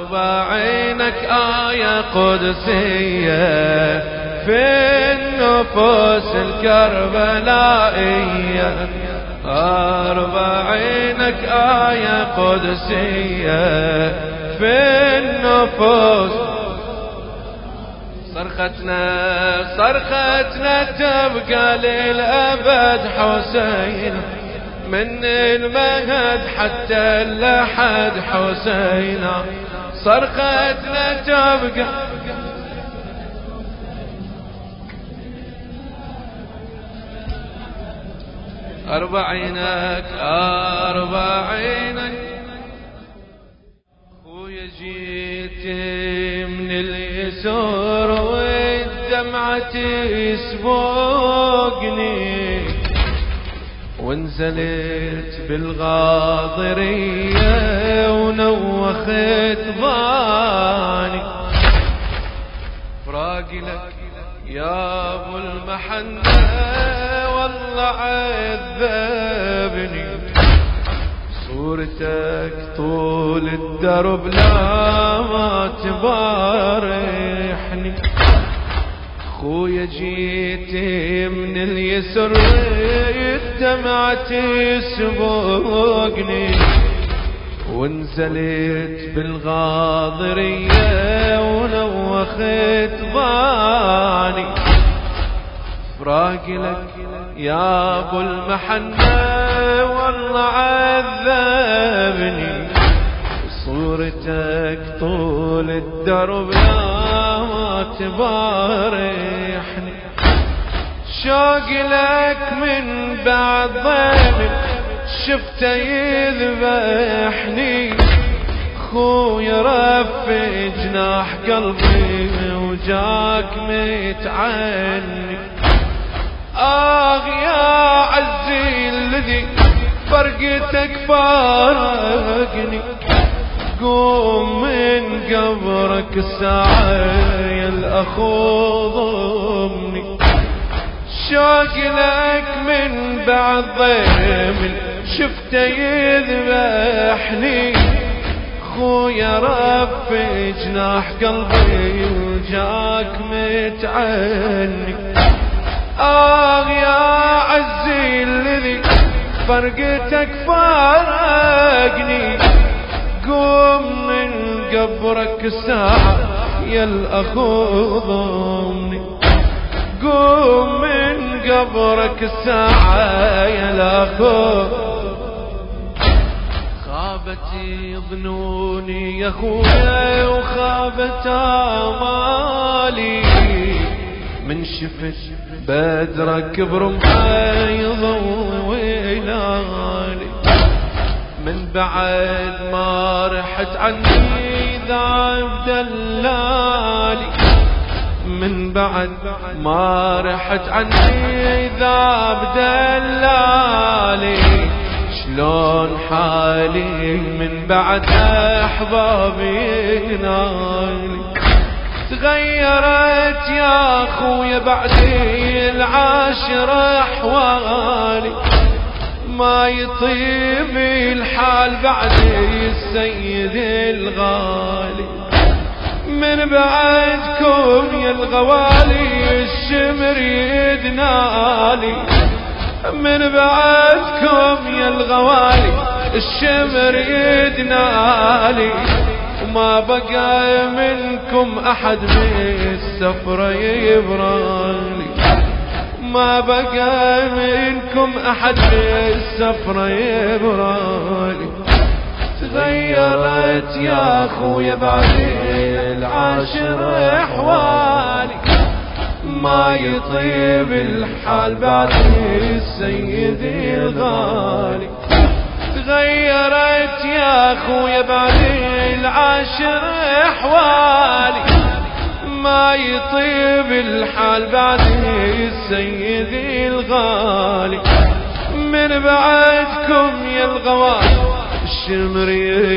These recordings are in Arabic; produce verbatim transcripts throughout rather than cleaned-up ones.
أربعينك آية قدسية في النفوس الكربلائية، أربعينك آية قدسية في النفوس. صرختنا صرختنا تبقى للأبد حسين، من المهد حتى اللحد حسينا، صرختنا تبقى. أربعينك أربعينك خويا جيت من اليسور والدمعة تسبقني، ونزلت بالغاضرية ونوخت ضاني، فراقي لك يا ابو المحنة والله عذبني، صورتك طول الدرب لا ما تبارحني. خويا جيت من اليسر الدمعة تسبقني، ونزلت بالغاضرية ونوخت ضاني، فراقي لك يا ابو المحنة والله عذبني، صورتك طول الدرب لا ما تبارحني. شوقي لك من بعد ضيمك شفته يذبحني، خويا رفع جناح قلبي وجاك متعني. آه يا عزي الذي فرقتك فارقني، قوم من قبرك الساعة يا الأخو ضمني. شوقي لك من بعد ضيم شفته يذبحني، خويا رفع جناح قلبي وجاك متعني. آه يا عزي الذي فرقتك فارقني، قوم من قبرك الساعة يا الأخو ضمني، قوم من قبرك الساعة يا الأخو. خابت ظنوني يا خويا وخابت آمالي، من شفت بدرك برمحي ضويلالي، من بعد ما رحت عني ذاب دلالي، من بعد ما رحت عني ذاب دلالي. شلون حالي من بعد احبابي نالي، تغيرت يا اخويا بعد العاشر احوالي، ما يطيب الحال بعد السيد الغالي. من بعدكم يا الغوالي الشمر يدنالي، من بعدكم يا الغوالي الشمر يدنالي، وما بقى منكم احد بالسفرة يبرالي، ما بقى منكم احد بالسفرة يبرالي. تغيرت يا اخويا بعد العاشر احوالي، ما يطيب الحال بعد السيد الغالي. تغيرت يا اخويا بعد العاشر احوالي، ما يطيب الحال بعد السيد الغالي. من بعدكم يا الغوالي الشمر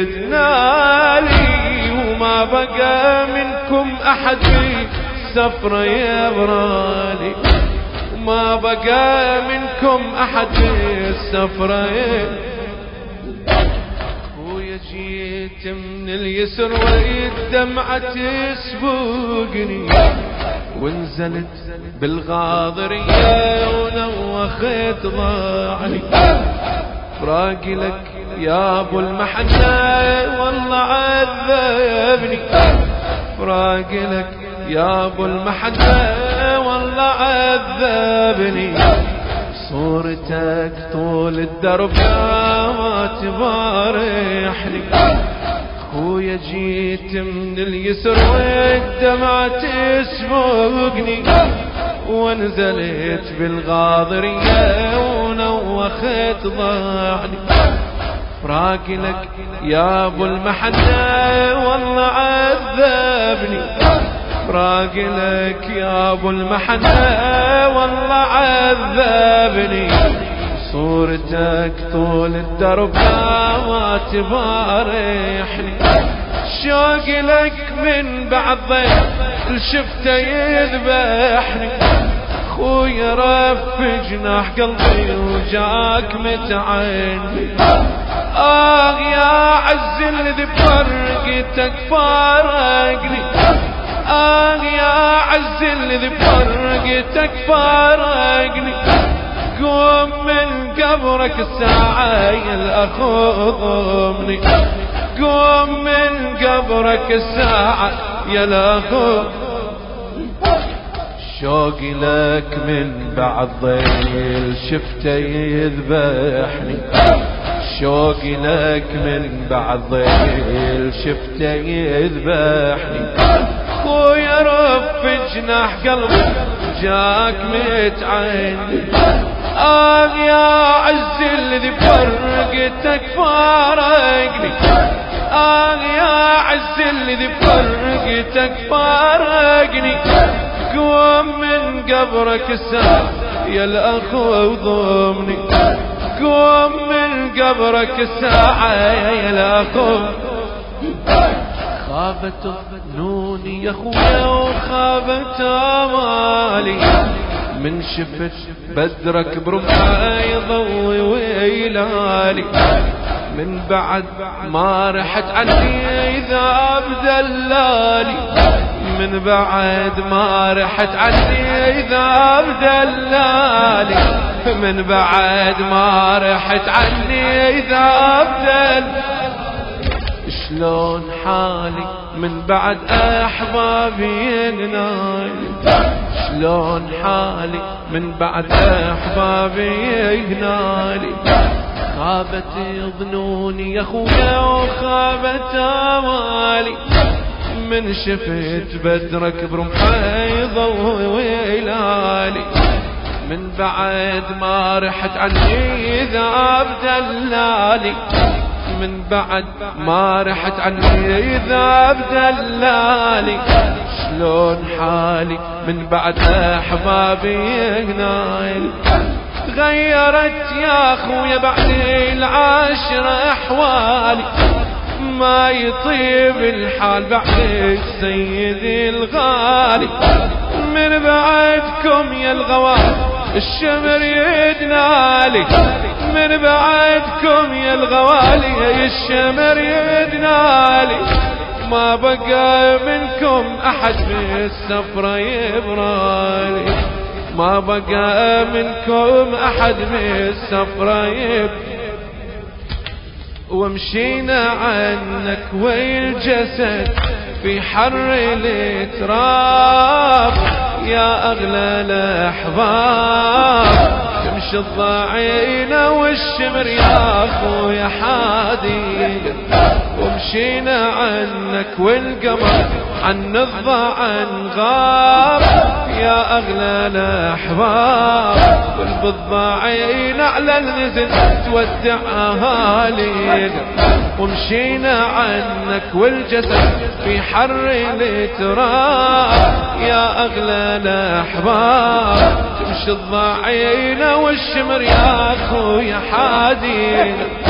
يدنالي، وما بقى منكم احد بالسفرة يبرالي، وما بقى منكم احد بالسفرة. خويا خويا جيت من اليسر والدمعة تسبقني، ونزلت بالغاضرية ونوخت ضاعني. فراقي لك يا ابو المحنة والله عذبني، فراقي لك يا ابو المحنة والله عذبني. صورتك طول الدرب ما تبارحني، خويا جيت من اليسر والدمعة تسبقني، ونزلت بالغاضرية ونوخت ضاعني. فراقي لك يا ابو المحنة والله عذبني، فراقي لك يا ابو المحنة والله عذبني. صورتك طول الدرب ما تبارحني، شوقي لك من بعد ضيف شفته يذبحني. خويا رف جناح قلبي وجاك متعني، آه يا عز الذي بفرقتك فارقني، آه يا عز الذي بفرقتك فارقني. قوم من قبرك الساعة يا الأخو ضمني، قوم من قبرك الساعة يا الأخو. شوقي لك من بعد ضيل شفته يذبحني، شوقي لك من بعد ضيل شفته يذبحني. خويا رف جناح قلبي جاك متعني، آه يا عز الذي بفرقتك فارقني، آه يا عز الذي بفرقتك فارقني. قوم من قبرك الساعة يا الأخو ضمني، قوم من قبرك الساعة يا الأخو. خابت ظنوني يا خويا وخابت آمالي، من شفت بدرك برمحة يضوي ويلالي. من بعد ما رحت عني ذاب دلالي، من بعد ما رحت عني ذاب دلالي، من بعد ما رحت عني ذاب دلالي. شلون حالي من بعد أحبابي ينالي، شلون حالي من بعد أحبابي ينالي. خابت ظنوني يا خويا وخابت آمالي، من شفت بدرك برمحة يضوي ويلالي. من بعد ما رحت عني ذاب دلالي، من بعد ما رحت عني ذاب دلالي. شلون حالي من بعد أحبابي ينالي. تغيرت يا خويا بعد العاشرة أحوالي، ما يطيب الحال بعد سيدي الغالي. من بعدكم يا الغوال الشمر يدنالي، من بعدكم يا الغوالي الشمر يدنالي. ما بقى منكم أحد بالسفرة يبرالي، ما بقى منكم أحد بالسفرة يبرالي. ومشينا عنك والجسد في حر الاتراب، يا أغلى الأحباب. تمشي الضعينة والشمر يا أخويا حادي، ومشينا عنك والقمر عن الضعن غاب، يا أغلى الأحباب. والبضاعين على النزل تودع أهالينا، ومشينا عنك والجسد في حر الاتراب، يا أغلى الأحباب. تمشي الضعينة والشمر يا أخويا حادينا،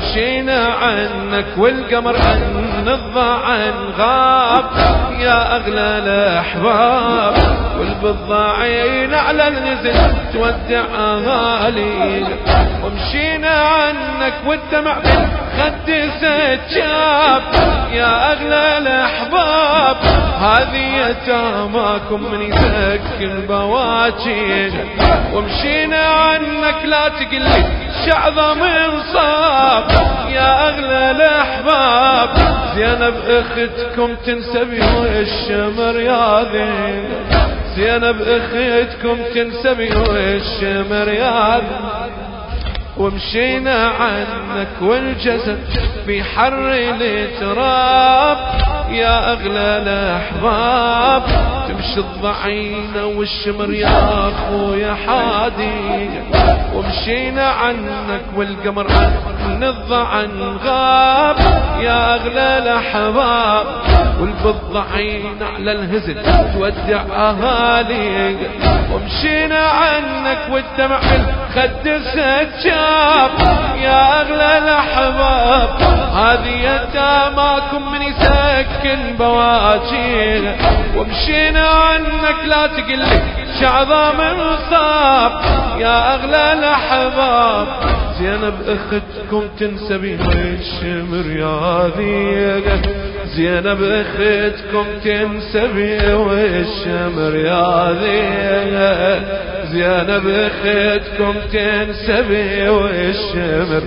ومشينا عنك والقمر عن الضعن غاب يا أغلى الأحباب، والبضاعين على النزل تودع أهالي. ومشينا عنك والدمع بالخد سجاب يا أغلى الأحباب، هذه يتاماكم من يسكن بواجين. ومشينا عنك لا تقلي شعظة من صاب يا أغلى الأحباب، زينب أختكم تنسبي والشمر يا ذين، زينب أختكم تنسبي والشمر يا ذين. ومشينا عنك والجسد في حر التراب يا أغلى الأحباب، تمشي الضعينة والشمر يا أخويا حادي. ومشينا عنك والقمر عن الضعن غاب يا أغلى الأحباب، والبضعين على الهزل تودع أهالي. ومشينا عنك والدمع الخد سجاب يا أغلى الأحباب، هذه يتاماكم من يسكن بواجين. ومشينا عنك لا تقلك شعظة من صاب يا أغلى الأحباب، زينب أختكم تنسبي والشمر يا ذيقة، زينب أختكم تنسبي والشمر يا ذيقة، زينب أختكم تنسبي والشمر.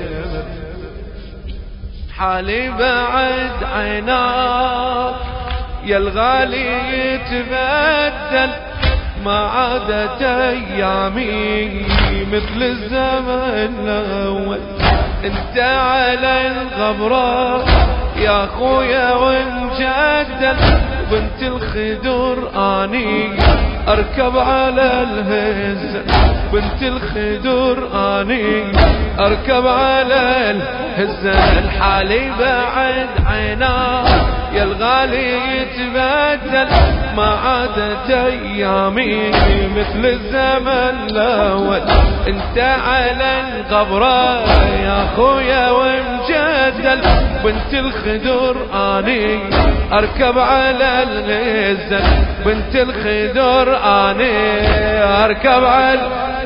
حالي بعد عيناك يا الغالي يتبدل، ما عادت أيامي مثل الزمن الأول. انت على الغبرة يا خويا ومجدل، بنت الخدور اني اركب على الهزة، بنت الخدور اني اركب على الهزة. الحالي بعد عيناك يا الغالي يتبدل، ما عادت ايامي مثل الزمن الاول. انت على القبره يا خويا ومجدل، بنت الخدور اني اركب على الغزل، بنت الخدور اني اركب على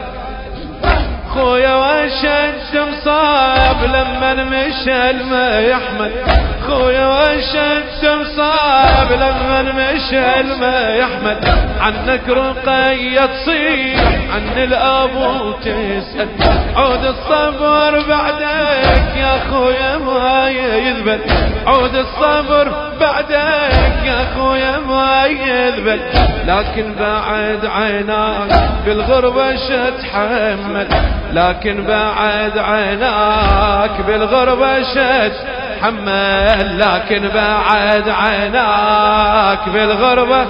خويا وشد مصاب لما مشى الما يحمل، خويا وشد مصاب لما مشى الما يحمل. عنك رقية تصيح عن الابو تسأل، عود الصبر بعدك يا خويا ما يذبل، عود الصبر بعدك يا خويا ما يذبل. لكن بعد عيناك بالغربة شتحمل، لكن بعد عيناك بالغربة شتحمل، لكن بعد عيناك بالغربة.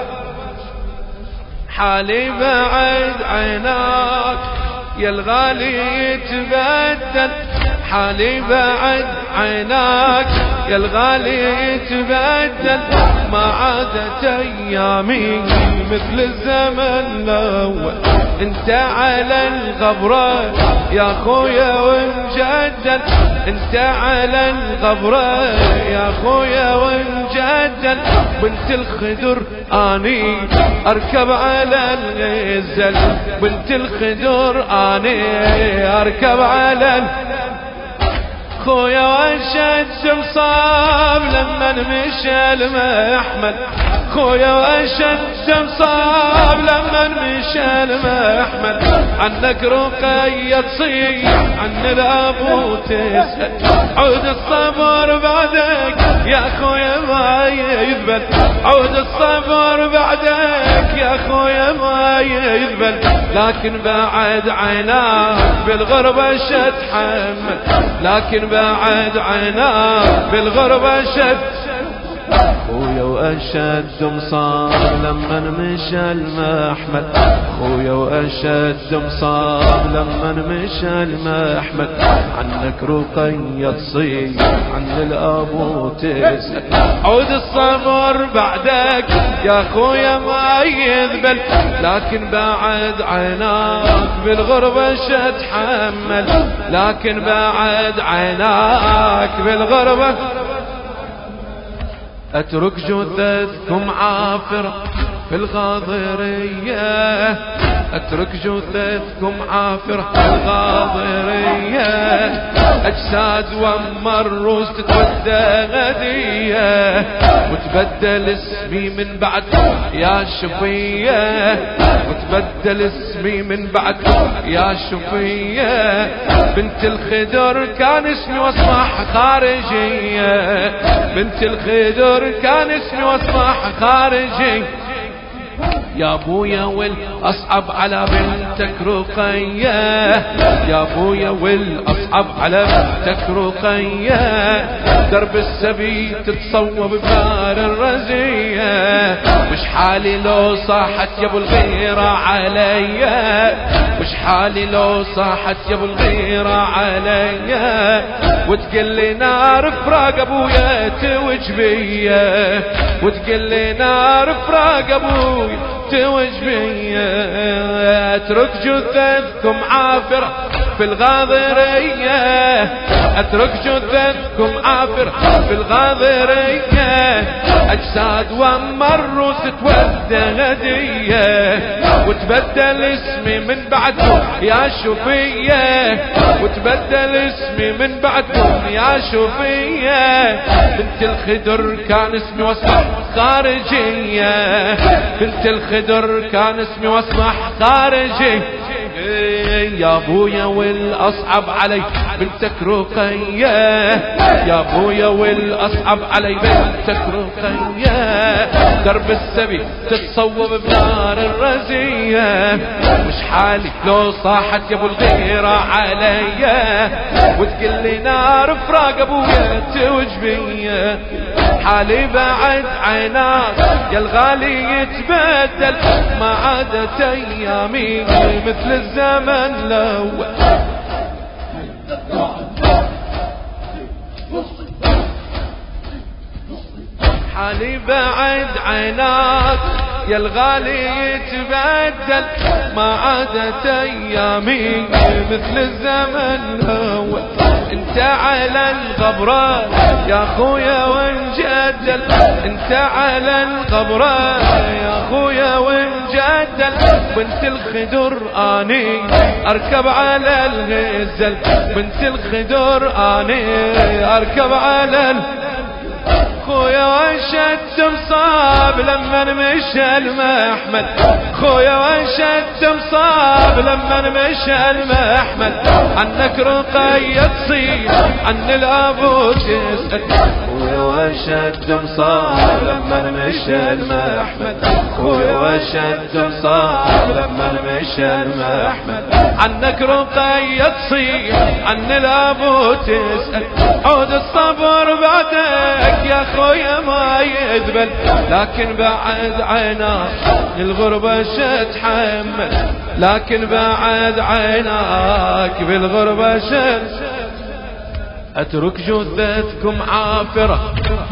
حالي بعد عيناك يا الغالي يتبدل، حالي بعد عيناك يا الغالي يتبدل، ما عادت ايامي مثل الزمن الاول. انت على الغبرة يا خويا ومجدل، انت على الغبرة يا خويا ومجدل، بنت الخدر اني اركب على الغزل، بنت الخدر اني اركب على خويا وشد مصاب لما مشى المحمل، خويا وشد مصاب لما مشى المحمل. عنك رقية تصيح عن الابو تسأل، عود الصبر بعدك يا خويا ما يذبل، عود الصبر بعدك يا خويا ما يذبل. لكن بعد عيناك بالغربة شتحمل، لكن بعد عيناك بالغربة شت خويا وأشد مصاب لما مشى المحمل، خويا وأشد مصاب لما مشى المحمل. عنك رقية تصيح عن الأبو تسأل، عود الصبر بعدك يا خويا ما يذبل، لكن بعد عيناك بالغربة شتحمل، لكن بعد عيناك بالغربة. أترك جثثكم عافرة في الغاضرية، أترك جثثكم عافرة في الغاضرية. أجساد وأما الروس تتودى غدية، وتبدل اسمي من بعد يا شفية، وتبدل اسمي من بعد يا شفية. بنت الخدر كان اسمي واصبح خارجية، بنت الخدر كان اسمي واصبح خارجي. يا ابويا والاصعب على بنتك رقية، يا ابويا والاصعب على بنتك رقية. درب السبي تتصوب بنار الرزية، مش حالي لو صاحت يا ابو الغيرة عليا، مش حالي لو صاحت يا ابو الغيرة عليا. وتقل لي نار فراق ابويا توج بيا، وتقل لي نار فراق ابويا توج بيا. اترك جثثكم عافرة في الغاضرية، اترك جثثكم عافرة في الغاضرية. اجساد واما الروس تودى هدية، وتبدل اسمي من بعدكم يا شفية، وتبدل اسمي من بعدكم يا شفية. بنت الخدر كان اسمي واصبح خارجية، بنت الخدر كان اسمي واصبح خارجي. يا ابويا والاصعب علي بنتك رقية، يا ابويا والاصعب علي بنتك رقية. درب السبي تتصوب بنار الرزية، مش حالي لو صاحت يا ابو الغيرة عليا. وتقل لي نار فراق ابويا توج بيا، حالي بعد عيناك يا الغالي يتبدل، ما عادت ايامي مثل الزمن الاول. حالي بعد عيناك يا الغالي يتبدل، ما عادت ايامي مثل الزمن الاول. انت على الغبرة يا خويا وانجدل، انت على الغبرة يا خويا وانجدل. بنت الخدر اني اركب على الغزل، بنت الخدر اني اركب على ال... خويا وشد مصاب لما مشى المحمل، خويا وشد مصاب لما مشى المحمل. عنك رقية تصيح عن الابو تسأل، خويا وشد مصاب لما مشى المحمل، خويا وشد مصاب لما مشى المحمل. عنك رقية تصيح عن الابو تسأل، عود الصبر بعدك يا خويا ما يذبل، لكن بعد عيناك الغربة شتحمل، لكن بعد عيناك بالغربة شتحمل. اترك جثثكم عافرة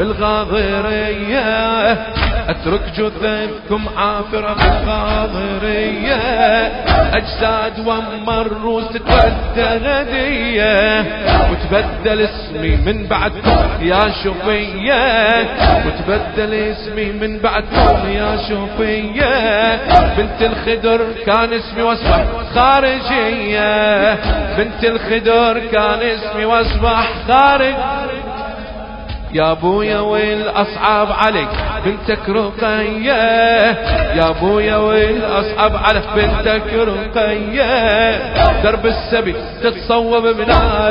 بالغاضرية، اترك جثثكم عافرة بالغاضرية. اجساد واما الروس تتودى هدية، وتبدل اسمي من بعدكم يا شفية، وتبدل اسمي من بعدكم يا شفية. بنت الخدر كان اسمي واصبح خارجية، بنت الخدر كان اسمي واصبح خارج. يا ابويا والاصعب عليك بنتك رقية، يا ابويا والاصعب على بنتك رقية. درب السبي تتصوب بنار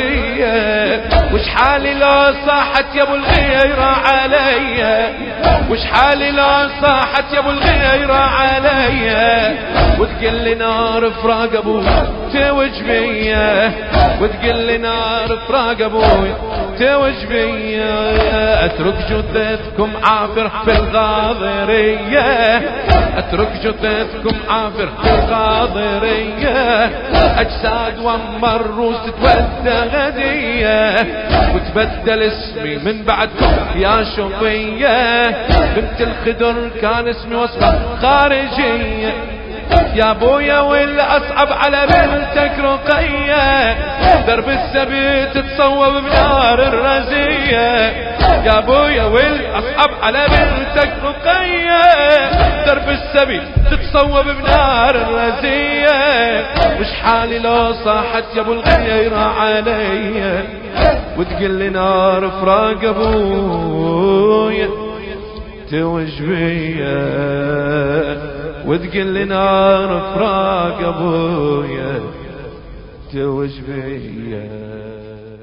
الرزية، وش حالي لو صاحت يا ابو الغيرة عليا، وش حالي لو صاحت يا ابو الغيرة عليا وتقل لي نار فراق ابوي توج بيا وتقل لي نار فراق ابوي توج بيا اترك جثثكم عافر في الغاضرية اترك جثثكم عافر في الغاضرية اجساد وما الروس تتودى غدية وتبدل اسمي من بعدكم يا شطية بنت الخدر كان اسمي وصفة خارجية يا ابويا والاصعب على بنتك رقية درب السبي تتصوب بنار الرزية يا ابويا والاصعب على بنتك رقية درب السبي تتصوب بنار الرزية وش حالي لو صاحت يا ابو الغيرة عليا وتقل لي نار فراق ابويا توج بيا وتقل لي نار فراق ابويا توج بيا.